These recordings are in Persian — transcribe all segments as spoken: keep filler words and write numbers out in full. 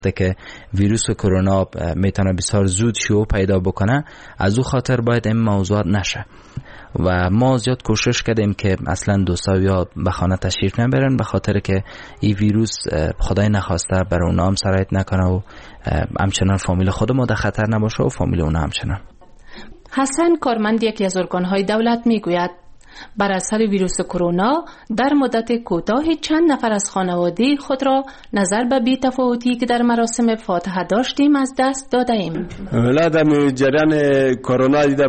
که ویروس کرونا میتونه بسیار زود شیوع پیدا بکنه، از او خاطر باید این موضوعات نشه و ما زیاد کوشش کردیم که اصلا دوستا یا به خانه تشریف نبرن، به خاطر که این ویروس خدای نخواسته برای اونا هم سرایت نکنه و همچنان فامیل خود ما در خطر نباشه و فامیل اونا همچنان. حسن کارمند یکی از ارگان‌های دولت میگوید بر اثر ویروس کرونا در مدت کوتاهی چند نفر از خانواده خود را نظر به بی‌تفاوتی که در مراسم فاتحه داشتیم از دست داده ایم. ولی در جریان کرونا دیده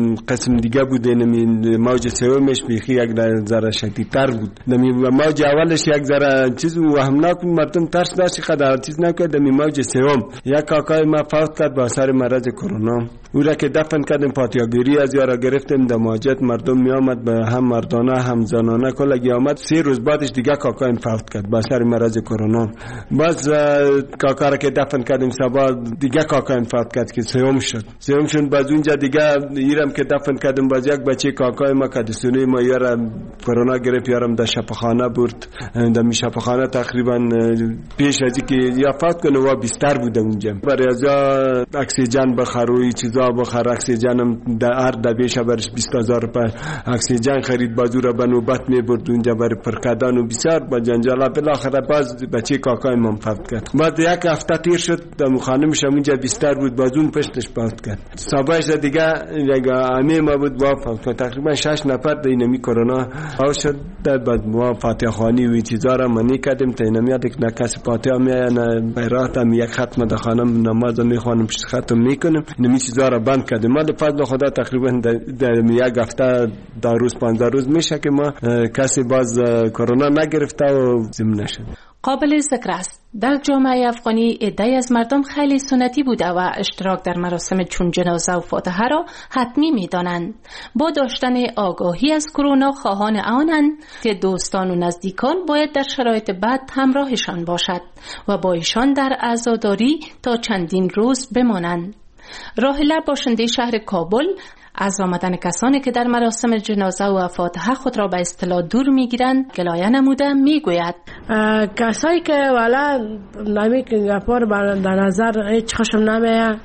قسم دیگه بود، نمی موج سومش بیخی یک ذره شدیدتر بود. نمی موج اولش یک ذره چیز وهمناک بود، مردم ترس داشت خدا چیز نکرد. نمی موج سوم یک کاکای ما فوت کرد با اثر مرض کرونا، او را که دفن کردیم فاتحه‌گیری از یارا گرفتیم در ماجد، مردم می آمد به هم مردانه هم زنانه کلگی آمد. سه روز بعدش دیگه کاکایم فوت کرد با اثر مرض کرونا. باز کاکا را که دفن کردیم صبح دیگه کاکایم فوت کرد که سوم شد. سوم شد باز اونجا دیگه ایرم که دفن کردیم باز یک بچه کاکای ما که دسونه ما یارم کرونا گرفت، یارم در شفاخانه برد. در شفاخانه تقریبا پیش از اینکه یا فوت کنه و بستر بوده اونجا. برای از اکسیژن بخروی چیزا بخر، اکسیژنم در هر دبیشه برش بیست هزار روپیه اکسیژن خرید، بازو را به نوبت می برد اونجا برای پرکردن و بسیار با جنجالا. بالاخره باز بچه کاکای من فوت کرد. بعد یک هفته تیر شد در خانمش اونجا بستر بود، باز اون پشتش فوت کرد. صبحش دیگه یک عمه ما بود با فوت کرد. تقریبا شش نفر در اینمی کرونا فوت شد. بعد ما فاتحه خوانی و چیزا را منی کردیم تا اینمیاد یک نکس فاتحه می نه بیرات هم یک ختم در خانم نماز میخوانم ختم میکنم، اینمی چیزا را بند کردیم. ما فضل خدا تقریبا در یک هفته در روز پانزده روز میشه که ما کسی باز کرونا نگرفته و زنده نشد. قابل ذکر است در جامعه افغانی عده‌ای از مردم خیلی سنتی بوده و اشتراک در مراسم چون جنازه و فاتحه را حتمی می‌دانند. با داشتن آگاهی از کرونا خواهان آنند که دوستان و نزدیکان باید در شرایط بد همراهشان باشد و با ایشان در عزاداری تا چندین روز بمانند. راهله باشنده شهر کابل از آمدن کسانی که در مراسم جنازه و فاتحه خود را به اصطلاح دور میگیرند گلایه نموده میگوید کسایی که والا نمی گپار در نظر هیچ خوشم نمیاد،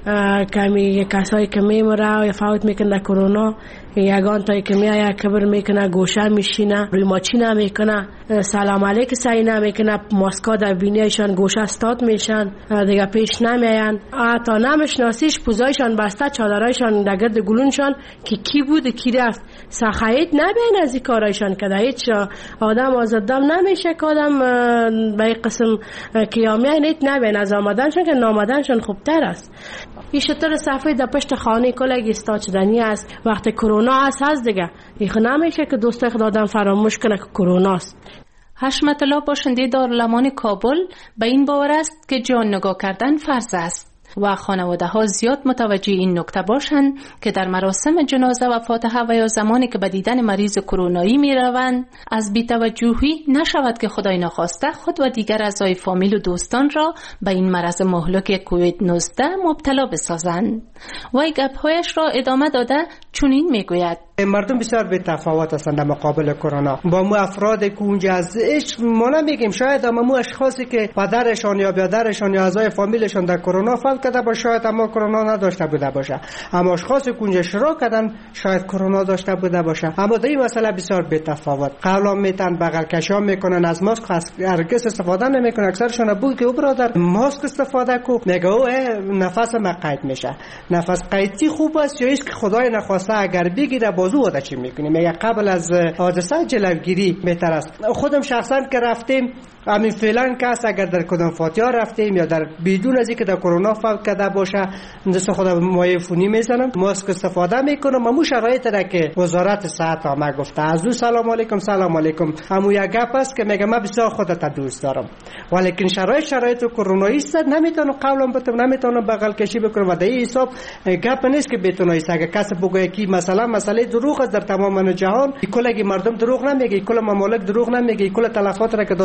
کمی کسایی که میمره یا فوت میکنه کرونا، یگان تایی که میایه کبر میکنه گوشه میشینه روی ماچی نمیکنه، سلام علیک سعی نمیکنه، ماسکا در بینیشان گوشه استاد میشن، دیگه پیش نمیاین، تا نمیشناسیش پوزایشان بسته، چادرایشان در گرد گلونشان که کی بود کی رفت، سخایت نبین از این کارایشان که هیچ آدم آزادم نمیشه که آدم به این قسم کیامیه نیت نبین از آمدنشان که نامدنشان خوبتر است. این شطر صفحه در پشت خانه کلگی استاچدنی است. وقتی کرونا هست هست دیگه ایخ نمیشه که دوست خود آدم فراموش کنه که کرونا است. حشمت الله باشنده دارالامان کابل به این باور است که جان نگاه کردن فرض است و خانواده ها زیاد متوجه این نکته باشند که در مراسم جنازه و فاتحه و یا زمانی که به دیدن مریض کرونایی می روند از بی‌توجهی نشود که خدای نخواسته خود و دیگر اعضای فامیل و دوستان را به این مرض مهلک کووید نوزده مبتلا بسازند. وی گپ‌هایش را ادامه داده چنین میگوید: مردم بسیار به تفاوت هستند در مقابل کرونا. با مو افراد که اونجا از هیچ ما نمیگیم، شاید اما مو اشخاصی که پدرشان یا برادرشان یا اعضای فامیلشان در کرونا فوت کرده باشه شاید اما کرونا نداشته بوده باشه، اما اشخاصی که اونجا اشتراک کردن شاید کرونا داشته بوده باشه. اما در این مسئله بسیار به تفاوت. قولا میتن بغل کشا میکنن، از ماسک هرگز استفاده نمیکنن. اکثرشون بود که برادر ماسک استفاده کو، میگه او نفس ما قید میشه. نفس قیدی خوب است یا است که خدای نخواسته اگر بگیره بازو ودا چی میکنه. میگه قبل از حادثه جلوگیری بهتر است. خودم شخصا که رفتیم همین فعلا کس اگر در کدام فاتحه رفتیم یا در بدون از اینکه در کرونا فوت کرده باشه دست خدا مایه فونی میزنم، ماسک استفاده میکنم. همون شرایط را که وزارت صحت ما گفته از دو سلام علیکم سلام علیکم همون یک گپ است که میگم من بسیار خودت دوست دارم، ولیکن شرایط شرایط کرونایی است، نمیتونم قولم بتم نمیتونم بغل کشی بکنم و در این حساب گپ نیست که بتونه است. اگر کس بگه کی مثلا مسئله دروغ است در تمام جهان، کل مردم دروغ نمیگه، کل ممالک دروغ نمیگه، کل تلفات را که دادن خود دروغ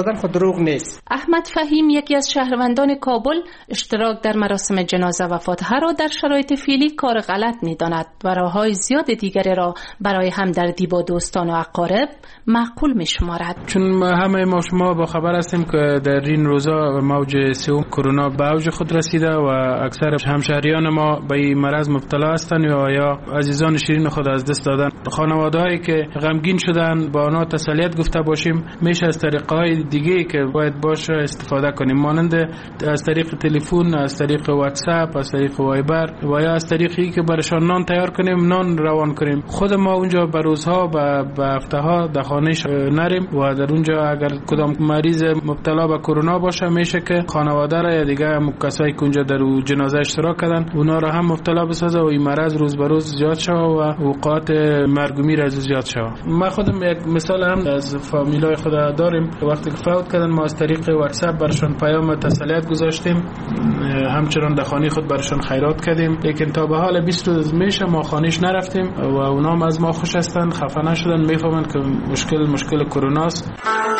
دروغ نیست. احمد فهیم یکی از شهروندان کابل اشتراک در مراسم جنازه و فاتحه را در شرایط فعلی کار غلط می‌داند و راه‌های زیاد دیگری را برای همدردی با دوستان و اقارب معقول می‌شمارد. چون همه ما شما با خبر هستیم که در این روزا موج سوم کرونا به اوج خود رسیده و اکثر همشهریان ما به این مرض مبتلا هستند یا یا عزیزان شیرین خود از دست دادن. خانواده‌هایی که غمگین شدن با آنها تسلیت گفته باشیم، میشه از طریق‌های دیگه که باید باشه استفاده کنیم، مانند از طریق تلفن، از طریق واتساپ، از طریق وایبر و یا از طریقی که برشان نان تیار کنیم، نان روان کنیم. خود ما اونجا به روزها به هفته‌ها در خانه‌اش نریم و در اونجا اگر کدام مریض مبتلا به کرونا باشه میشه که خانواده را یا دیگه کسایی که اونجا در جنازه اشتراک کردن اونا را هم مبتلا بسازه و این مرض روز به روز زیاد شود و اوقات مرگ و میر از زیاد شود. ما خودم یک مثال هم از فامیلای خود داریم، وقتی که فوت کردن ما از طریق واتساپ برشون پیام تسلیت گذاشتیم، همچنان در خانه خود برشون خیرات کردیم، لیکن تا به حال بیست روز میشه ما خانهش نرفتیم و اونا هم از ما خوش هستند، خفه نشدن، میفهمن که مشکل مشکل کرونا است.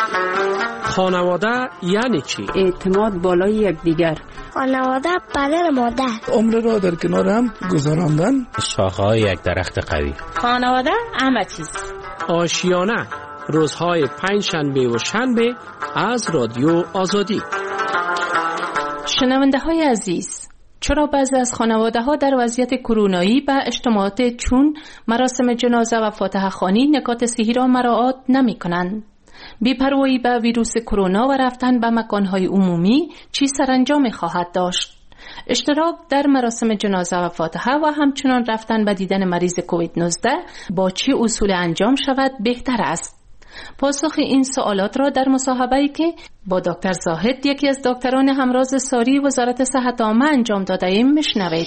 خانواده یعنی چی؟ اعتماد بالای یکدیگر. خانواده پدر مادر. عمر را در کنار هم گذراندن. شاخه‌های یک درخت قوی. خانواده همه چیز. آشیانه روزهای پنج شنبه و شنبه از رادیو آزادی. شنونده های عزیز، چرا بعضی از خانواده ها در وضعیت کرونایی به اجتماعات چون مراسم جنازه و فاتحه خوانی نکات صحی را مراعات نمی کنند؟ بی‌پروایی به ویروس کرونا و رفتن به مکانهای عمومی چی سرانجام خواهد داشت؟ اشتراک در مراسم جنازه و فاتحه و همچنان رفتن به دیدن مریض کووید نوزده با چه اصول انجام شود بهتر است؟ پاسخ این سوالات را در مصاحبه‌ای که با دکتر زاهد یکی از دکتران همراز ساری وزارت صحت عامه انجام داده ایم میشنوید.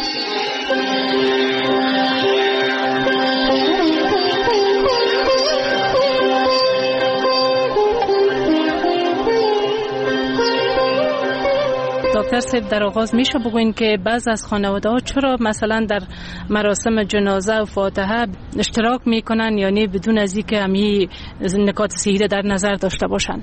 دکتر صاحب، در آغاز میشه بگوین که بعض از خانواده ها چرا مثلا در مراسم جنازه و فاتحه اشتراک میکنن، یعنی بدون از اینکه همی نکات صحی در نظر داشته باشن؟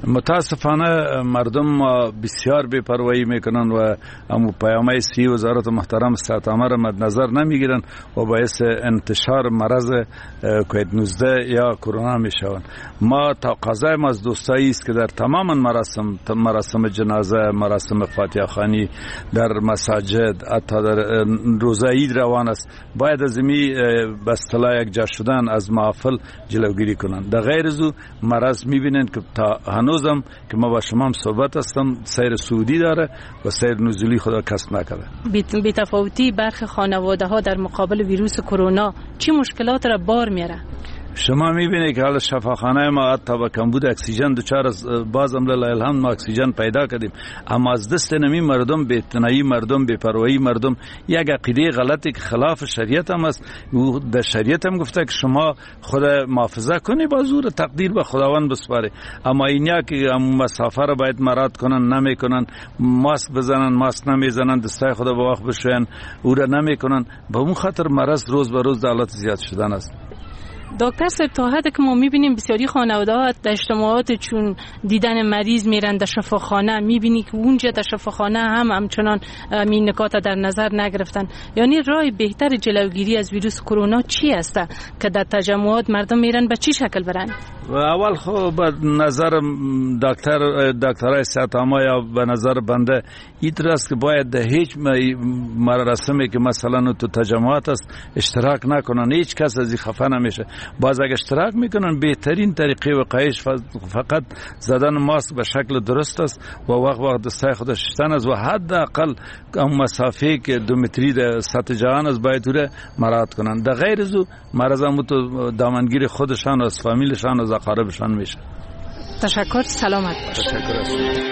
متاسفانه مردم بسیار بی‌پروایی میکنن و امو پیامه سی وزارت محترم صحت عامه را مد نظر نمیگیرن و باعث انتشار مرض کووید نوزده یا کرونا میشوند. ما تقاضای ما از دوستایی است که در تمام مراسم مراسم جنازه، مراسم فاتحه خوانی، در مساجد، حتی در روزه عید روان است، باید از می به اصطلاح یک جا شدن از محافل جلوگیری کنند. در غیر از او مرض میبینند که تا هنوزم که ما با شما هم صحبت هستم سیر سعودی داره و سیر نزولی خدا کسب نکرده. بی تفاوتی برخی خانواده ها در مقابل ویروس کرونا چی مشکلات را بار میاره؟ شما میبینید که حالا شفاخانه ما حتی با کمبود اکسیژن دچار از بازم لله الحمد ما اکسیژن پیدا کردیم، اما از دست نمی مردم، بی‌اعتنایی مردم، بی‌پروایی مردم، یک عقیده غلطی که خلاف شریعت هم است. او در شریعت هم گفته که شما خود محافظه کنی، با زور تقدیر به خداوند بسپاری، اما اینیا که مسافر را باید مراد کنن نمیکنن، ماسک بزنن ماسک نمیزنن، دستای خدا به وقت بشوین او را نمیکنن، به اون خاطر مرض روز به روز در حالت زیاد شدن است. دکتر صاحب، تا حدی که ما میبینیم بسیاری خانواده ها در اجتماعات چون دیدن مریض میرن در شفاخانه، میبینی که اونجا در شفاخانه هم همچنان این نکات در نظر نگرفتن. یعنی راه بهتر جلوگیری از ویروس کرونا چی است که در تجمعات مردم میرن به چی شکل برن؟ و اول خب به نظر دکتر دکترای صحت عامه یا به نظر بنده این است که باید در هیچ مراسمی که مثلا تو تجمعات است اشتراک نکنن، هیچ کس از این خفه نمیشه. باز اگه اشتراک میکنن بهترین طریقه وقایش فقط زدن ماسک به شکل درست است و وقت وقت دستای خودش شستن است و حداقل اون مسافه که دو متری در سطح جهان است باید او مراعات کنن. در غیر از او مرض هم تو دامنگیر خودشان و از فامیلشان و از اقاربشان میشه. تشکر، سلامت باشید. تشکر.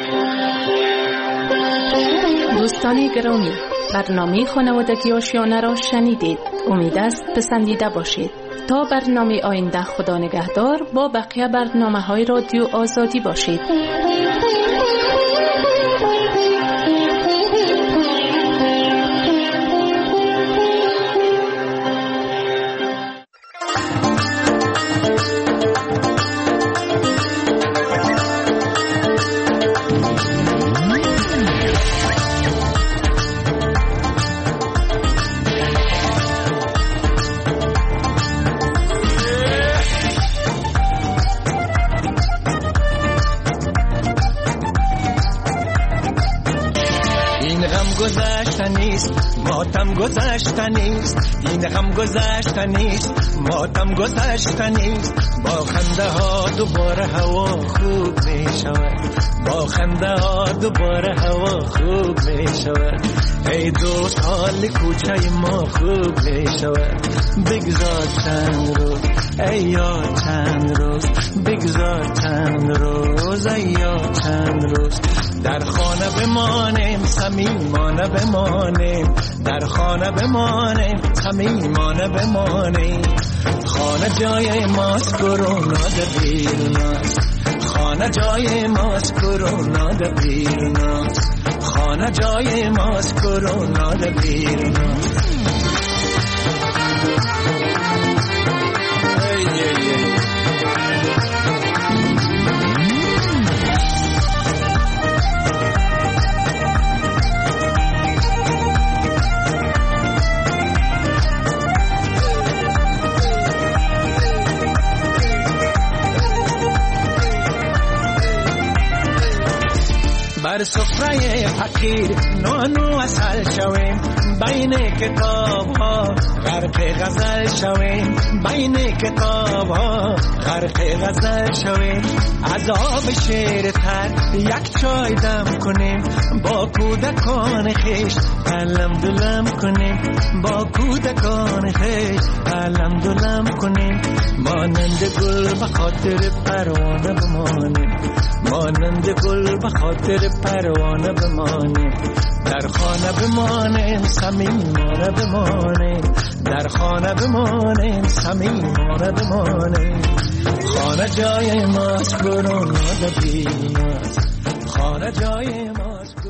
دوستان گرامی، برنامه خانوادگی آشیانه را شنیدید. امید است پسندیده باشید. تا برنامه آینده خدا نگهدار، با بقیه برنامه های رادیو آزادی باشید. غم گذشتنیست، ماتم گذشتنیست، این غم گذشتنیست، ماتم گذشتنیست. با خنده ها دوباره هوا خوب می شود، با خنده ها دوباره هوا خوب می شود. ای دوست حال کوچه ما خوب می شود. بگذار چند روز ای یار چند روز، بگذار چند روز ای یار چند روز. در خانه بمانیم صمیمانه بمانیم، در خانه بمانیم صمیمانه بمانیم. خانه جای ماست، کرونا در بیرون است. خانه جای ماست، کرونا در بیرون است. خانه جای ماست، کرونا در بیرون است. بر سفره فقیر نانو اصل شویم، بین کتاب ها غرق غزل شویم، بین کتاب ها غرق غزل شویم. عذاب شیر تر یک چای دم کنیم، با کودکان خیش علم دلم کنیم، با کودکان خیش علم دلم کنیم. مانند گل به خاطر پروانه بمانیم، مانند گل به خاطر پروانه بمانیم. در خانه بمانیم صمیمانه بمانیم، در خانه بمانیم صمیمانه بمانیم. خانه جای ماست، کرونا در بیرون است. خانه جای ماست.